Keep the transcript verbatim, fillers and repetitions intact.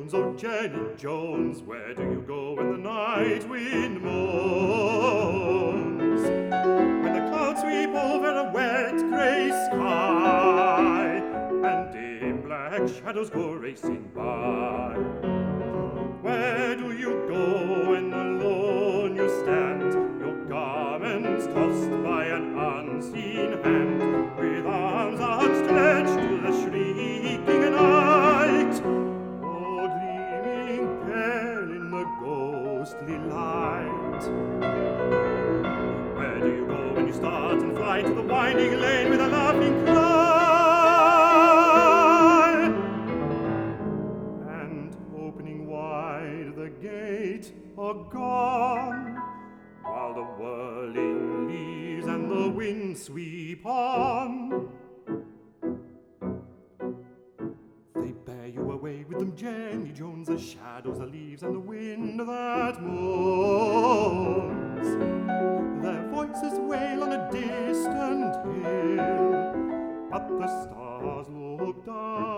Jones, oh Jenny Jones, where do you go when the night wind moans? When the clouds sweep over a wet grey sky, and dim black shadows go racing by. Where do you go when alone you stand, your garments tossed by an unseen hand, with arms outstretched to the shrieking night? Oh, gleaming pale in the ghostly light. Where do you go when you start and fly to the winding lane with a laughing cry? And opening wide the gate are gone, while the whirling leaves and the wind sweep on. They bear you away with them, Jenny Jones, the shadows, the leaves, and the wind that moans. Their voices wail on a distant hill, but the stars look down